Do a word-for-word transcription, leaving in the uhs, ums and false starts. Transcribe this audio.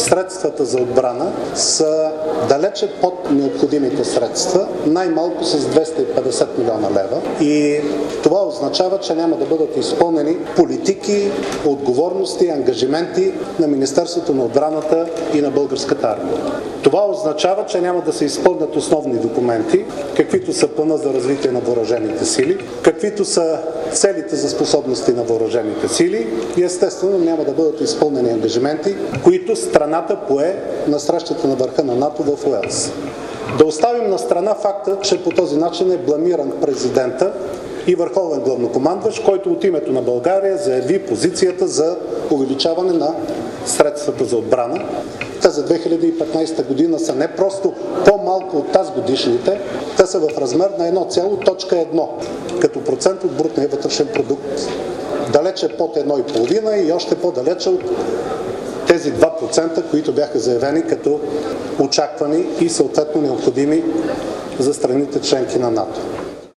средствата за отбрана са далече под необходимите средства, най-малко с двеста и петдесет милиона лева. И това означава, че няма да бъдат изпълнени политики, отговорности, ангажименти на Министерството на отбраната и на българската армия. Това означава, че няма да се изпълнят основни документи, каквито са плана за развитие на въоръжените сили, каквито са целите за способности на въоръжените сили и естествено няма да бъдат изпълнени ангажименти, които страната пое на срещата на върха на НАТО в Уелс. Да оставим на страна факта, че по този начин е бламиран президента и върховен главнокомандващ, който от името на България заяви позицията за увеличаване на средствата за отбрана. Те за две хиляди и петнадесета година са не просто по-малко от тази годишните, те са в размер на едно цяло едно като процент от брутния вътрешен продукт. Далече под едно цяло и пет и още по-далече от тези два процента, които бяха заявени като очаквани и съответно необходими за страните членки на НАТО.